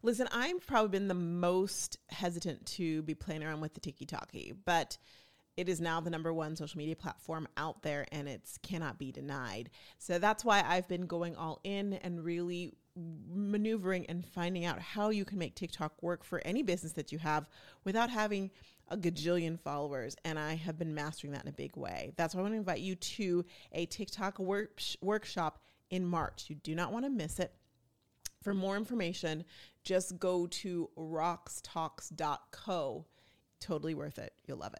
Listen, I've probably been the most hesitant to be playing around with the TikTok, but it is now the number one social media platform out there, and it cannot be denied. So that's why I've been going all in and really maneuvering and finding out how you can make TikTok work for any business that you have without having a gajillion followers. And I have been mastering that in a big way. That's why I want to invite you to a TikTok workshop in March. You do not want to miss it. For more information, just go to roxtalks.co. Totally worth it. You'll love it.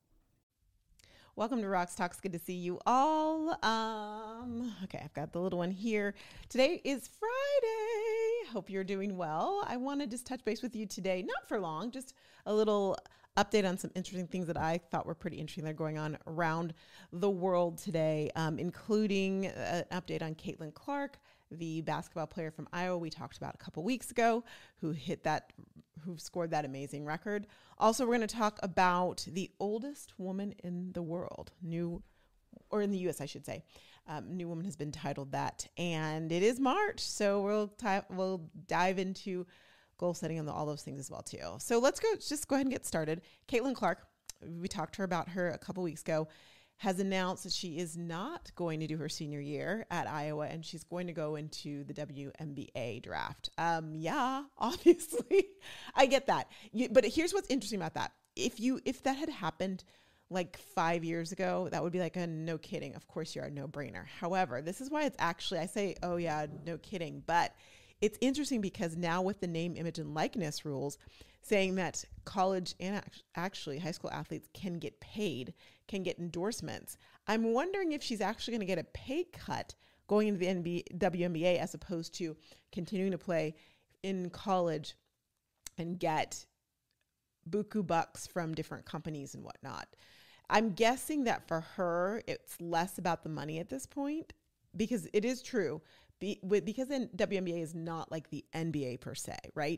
Welcome to Rox Talks. Good to see you all. Okay, I've got the little one here. Today is Friday. Hope you're doing well. I want to just touch base with you today, not for long, just a little update on some interesting things that I thought were pretty interesting that are going on around the world today, including an update on Caitlin Clark, the basketball player from Iowa we talked about a couple weeks ago, who scored that amazing record. Also, we're going to talk about the oldest woman in the world, in the U.S., I should say. New woman has been titled that, and it is March, so we'll dive into goal setting and all those things as well too. So let's just go ahead and get started. Caitlin Clark, we talked to her about her a couple weeks ago, has announced that she is not going to do her senior year at Iowa, and she's going to go into the WNBA draft. Yeah, obviously, I get that. But here's what's interesting about that. If that had happened like 5 years ago, that would be like a no kidding. Of course, you're a no-brainer. However, this is why it's actually, I say, oh yeah, no kidding. But it's interesting because now with the name, image, and likeness rules saying that college and actually high school athletes can get paid, can get endorsements, I'm wondering if she's actually going to get a pay cut going into the WNBA as opposed to continuing to play in college and get buku bucks from different companies and whatnot. I'm guessing that for her, it's less about the money at this point, because it is true. Because the WNBA is not like the NBA per se, right?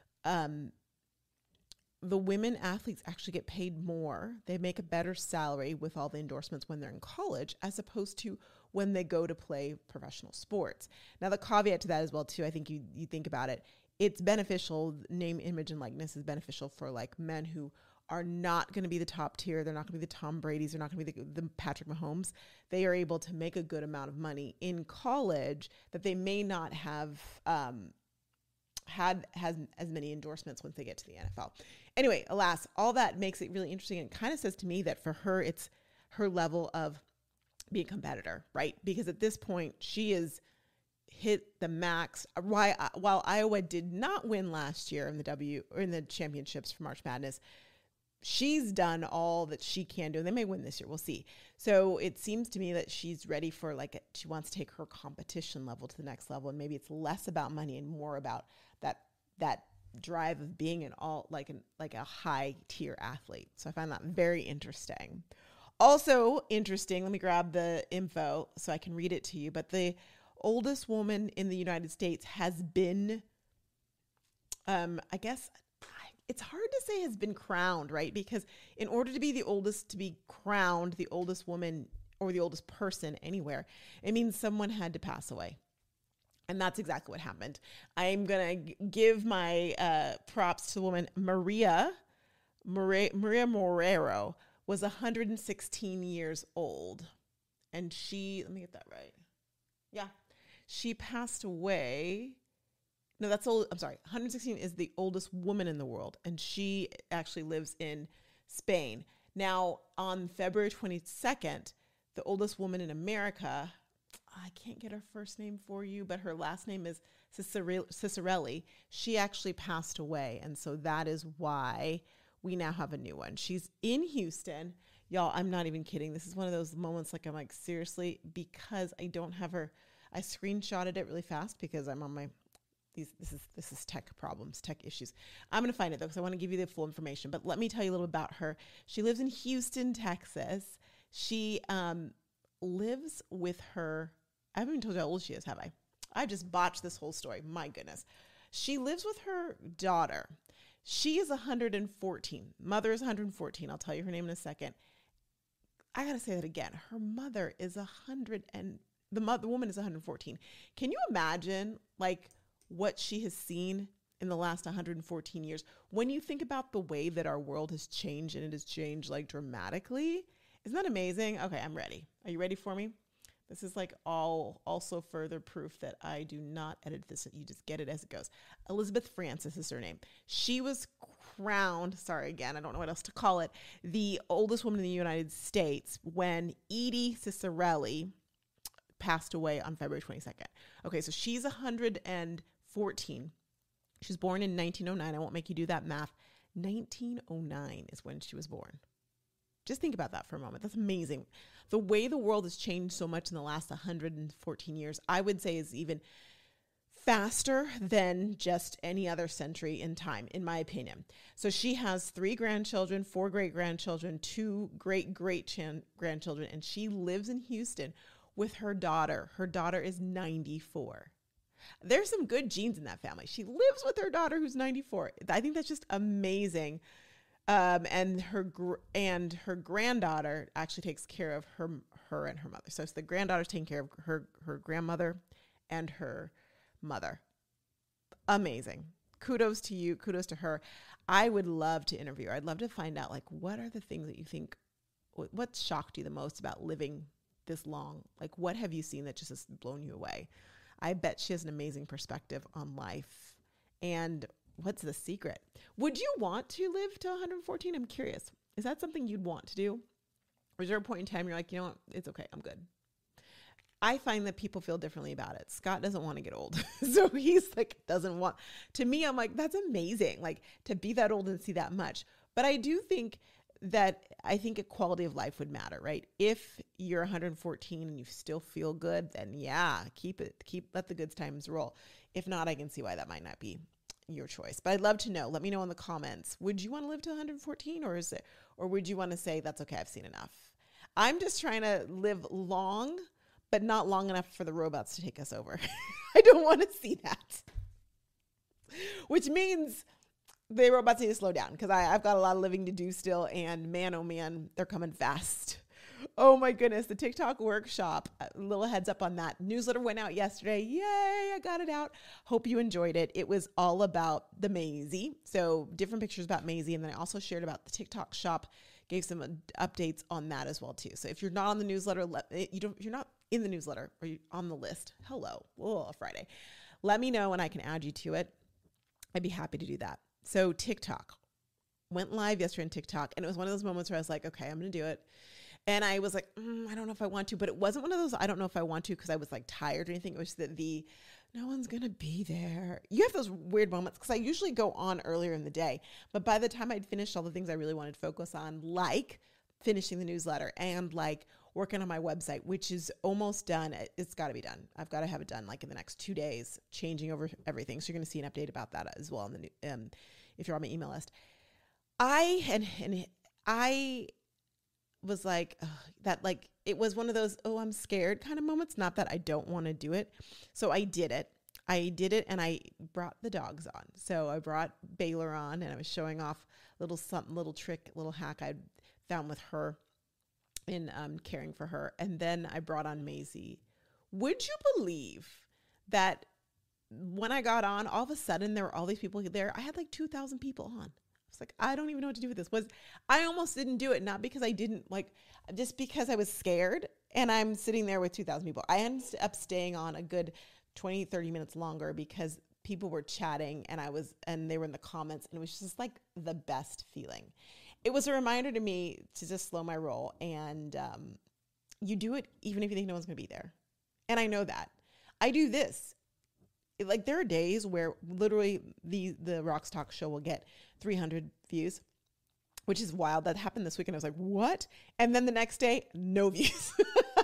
The women athletes actually get paid more. They make a better salary with all the endorsements when they're in college, as opposed to when they go to play professional sports. Now, the caveat to that as well, too, I think you think about it, it's beneficial. Name, image, and likeness is beneficial for like men who are not going to be the top tier. They're not going to be the Tom Brady's. They're not going to be the Patrick Mahomes. They are able to make a good amount of money in college that they may not have had as many endorsements once they get to the NFL. Anyway, alas, all that makes it really interesting, and kind of says to me that for her, it's her level of being a competitor, right? Because at this point, she is hit the max. While Iowa did not win last year in the championships for March Madness, she's done all that she can do, and they may win this year. We'll see. So it seems to me that she's ready for she wants to take her competition level to the next level, and maybe it's less about money and more about that drive of being a high tier athlete. So I find that very interesting. Also interesting, let me grab the info so I can read it to you. But the oldest woman in the United States has been, I guess, it's hard to say has been crowned, right? Because in order to be the oldest, to be crowned the oldest woman or the oldest person anywhere, it means someone had to pass away. And that's exactly what happened. I'm going to give my props to the woman. Maria Morero was 116 years old. And let me get that right. Yeah. She passed away. No, that's old. I'm sorry. 116 is the oldest woman in the world. And she actually lives in Spain. Now, on February 22nd, the oldest woman in America, I can't get her first name for you, but her last name is Cicerelli. She actually passed away. And so that is why we now have a new one. She's in Houston. Y'all, I'm not even kidding. This is one of those moments I'm like, seriously, because I don't have her. I screenshotted it really fast because I'm on my, this is tech problems, tech issues. I'm going to find it though, because I want to give you the full information. But let me tell you a little about her. She lives in Houston, Texas. She lives with her, I haven't even told you how old she is, have I? I just botched this whole story. My goodness. She lives with her daughter. She is 114. Mother is 114. I'll tell you her name in a second. I got to say that again. Her mother is 100 and the woman is 114. Can you imagine like what she has seen in the last 114 years. When you think about the way that our world has changed, and it has changed like dramatically, isn't that amazing? Okay, I'm ready. Are you ready for me? This is like also further proof that I do not edit this. You just get it as it goes. Elizabeth Francis is her name. She was crowned, sorry again, I don't know what else to call it, the oldest woman in the United States when Edie Ciccarelli passed away on February 22nd. Okay, so she's 114. She was born in 1909. I won't make you do that math. 1909 is when she was born. Just think about that for a moment. That's amazing. The way the world has changed so much in the last 114 years, I would say is even faster than just any other century in time, in my opinion. So she has 3 grandchildren, 4 great-grandchildren, 2 great-great-grandchildren, and she lives in Houston with her daughter. Her daughter is 94. There's some good genes in that family. She lives with her daughter who's 94. I think that's just amazing. And her granddaughter actually takes care of her and her mother. So it's the granddaughter's taking care of her grandmother and her mother. Amazing. Kudos to you. Kudos to her. I would love to interview her. I'd love to find out, like, what are the things that you think, what shocked you the most about living this long? Like, what have you seen that just has blown you away? I bet she has an amazing perspective on life. And what's the secret? Would you want to live to 114? I'm curious. Is that something you'd want to do? Or is there a point in time you're like, you know what? It's okay. I'm good. I find that people feel differently about it. Scott doesn't want to get old. So he's like, doesn't want, to me, I'm like, that's amazing. Like to be that old and see that much. But I do think that a quality of life would matter, right? If you're 114 and you still feel good, then yeah, let the good times roll. If not, I can see why that might not be your choice. But I'd love to know. Let me know in the comments. Would you want to live to 114 or would you want to say that's okay, I've seen enough? I'm just trying to live long, but not long enough for the robots to take us over. I don't want to see that. Which means the robots need to slow down because I've got a lot of living to do still. And man, oh man, they're coming fast. Oh my goodness, the TikTok workshop, a little heads up on that. Newsletter went out yesterday. Yay, I got it out. Hope you enjoyed it. It was all about the Maisie. So different pictures about Maisie. And then I also shared about the TikTok shop, gave some updates on that as well too. So if you're not on the newsletter, you're not in the newsletter or you're on the list, hello, Friday. Let me know and I can add you to it. I'd be happy to do that. So TikTok went live yesterday on TikTok. And it was one of those moments where I was like, okay, I'm going to do it. And I was like, I don't know if I want to, but it wasn't one of those, I don't know if I want to because I was like tired or anything. It was that no one's going to be there. You have those weird moments because I usually go on earlier in the day. But by the time I'd finished all the things I really wanted to focus on, like finishing the newsletter and like working on my website, which is almost done. It's got to be done. I've got to have it done like in the next 2 days, changing over everything. So you're going to see an update about that as well in the new, if you're on my email list. I was like, it was one of those, I'm scared kind of moments. Not that I don't want to do it. So I did it. And I brought the dogs on. So I brought Baylor on and I was showing off little trick, little hack I found with her in caring for her. And then I brought on Maisie. Would you believe that when I got on, all of a sudden there were all these people there. I had like 2,000 people on. I was like, I don't even know what to do with this. I almost didn't do it, not because I didn't just because I was scared and I'm sitting there with 2,000 people. I ended up staying on a good 20, 30 minutes longer because people were chatting and they were in the comments and it was just like the best feeling. It was a reminder to me to just slow my roll and you do it even if you think no one's going to be there. And I know that. I do this. Like there are days where literally the Rocks Talk show will get 300 views, which is wild. That happened this weekend. I was like, what? And then the next day, no views.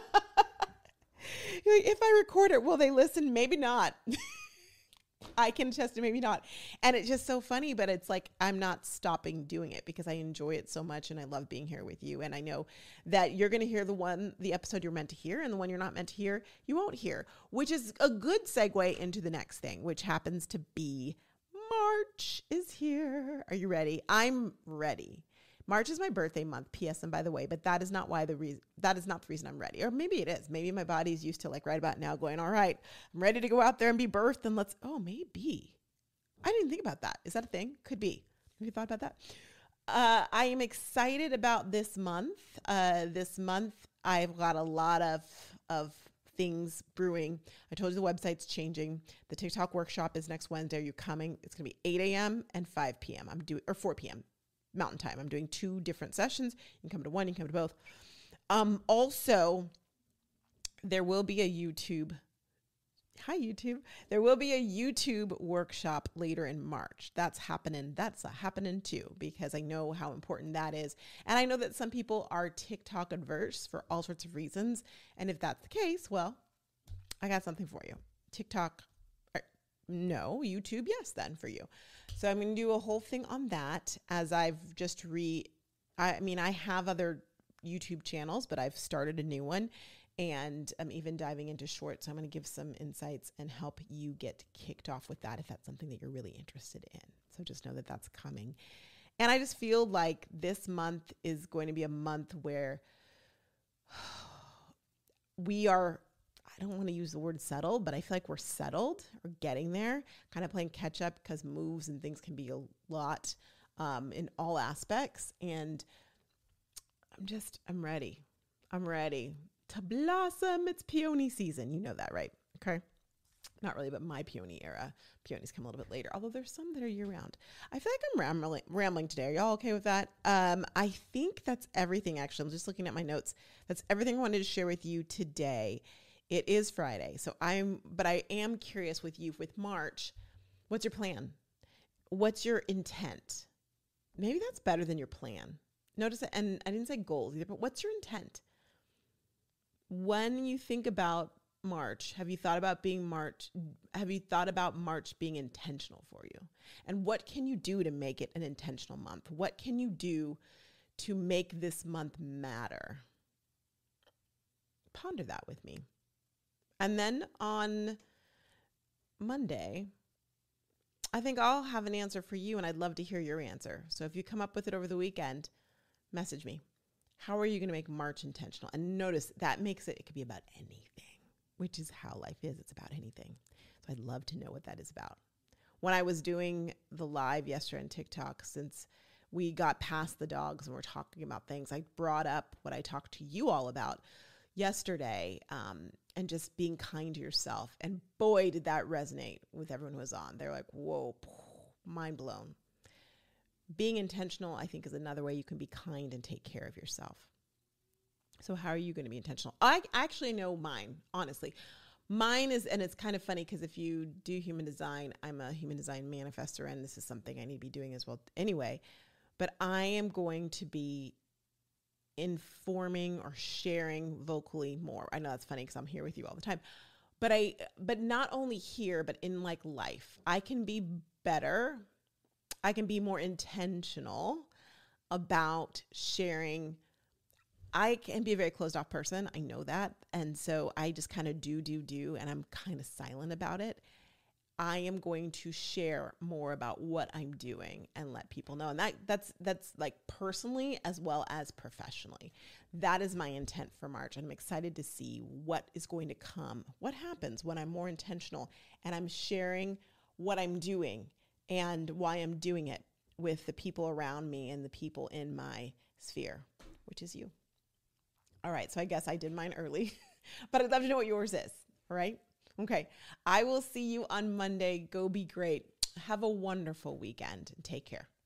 If I record it, will they listen? Maybe not. I can attest to maybe not. And it's just so funny, but it's like, I'm not stopping doing it because I enjoy it so much and I love being here with you. And I know that you're going to hear the episode you're meant to hear, and the one you're not meant to hear, you won't hear, which is a good segue into the next thing, which happens to be March is here. Are you ready? I'm ready. March is my birthday month, P.S. And by the way, but that is not the reason I'm ready. Or maybe it is. Maybe my body's used to like right about now going, all right, I'm ready to go out there and be birthed and maybe. I didn't think about that. Is that a thing? Could be. Have you thought about that? I am excited about this month. This month, I've got a lot of things brewing. I told you the website's changing. The TikTok workshop is next Wednesday. Are you coming? It's going to be 8 a.m. and 5 p.m. I'm doing, or 4 p.m. Mountain Time. I'm doing 2 different sessions. You can come to one, you can come to both. Also, there will be a YouTube. Hi, YouTube. There will be a YouTube workshop later in March. That's happening. That's happening too, because I know how important that is. And I know that some people are TikTok adverse for all sorts of reasons. And if that's the case, well, I got something for you. TikTok, no. YouTube, yes, then for you. So I'm going to do a whole thing on that as I've just I have other YouTube channels, but I've started a new one. And I'm even diving into shorts. So I'm going to give some insights and help you get kicked off with that if that's something that you're really interested in. So just know that that's coming. And I just feel like this month is going to be a month where we are, I don't want to use the word settled, but I feel like we're settled or getting there, kind of playing catch up because moves and things can be a lot in all aspects. And I'm ready. I'm ready to blossom. It's peony season. You know that, right? Okay. Not really, but my peony era. Peonies come a little bit later, although there's some that are year round. I feel like I'm rambling today. Are y'all okay with that? I think that's everything, actually. I'm just looking at my notes. That's everything I wanted to share with you today. It is Friday. But I am curious with you with March. What's your plan? What's your intent? Maybe that's better than your plan. Notice that, and I didn't say goals either, but what's your intent? When you think about March, have you thought about March being intentional for you? And what can you do to make it an intentional month? What can you do to make this month matter? Ponder that with me. And then on Monday, I think I'll have an answer for you, and I'd love to hear your answer. So if you come up with it over the weekend, message me. How are you going to make March intentional? And notice that makes it could be about anything, which is how life is. It's about anything. So I'd love to know what that is about. When I was doing the live yesterday on TikTok, since we got past the dogs and we're talking about things, I brought up what I talked to you all about yesterday, and just being kind to yourself. And boy, did that resonate with everyone who was on. They're like, whoa, mind blown. Being intentional, I think, is another way you can be kind and take care of yourself. So how are you going to be intentional? I actually know mine, honestly. Mine is, and it's kind of funny because if you do human design, I'm a human design manifestor, and this is something I need to be doing as well anyway. But I am going to be informing or sharing vocally more. I know that's funny because I'm here with you all the time. But not only here, but in like life, I can be better. I can be more intentional about sharing. I can be a very closed off person. I know that. And so I just kind of do, and I'm kind of silent about it. I am going to share more about what I'm doing and let people know. And that's like personally as well as professionally. That is my intent for March. I'm excited to see what is going to come. What happens when I'm more intentional and I'm sharing what I'm doing and why I'm doing it with the people around me and the people in my sphere, which is you. All right, so I guess I did mine early, but I'd love to know what yours is, all right? Okay, I will see you on Monday. Go be great. Have a wonderful weekend and take care.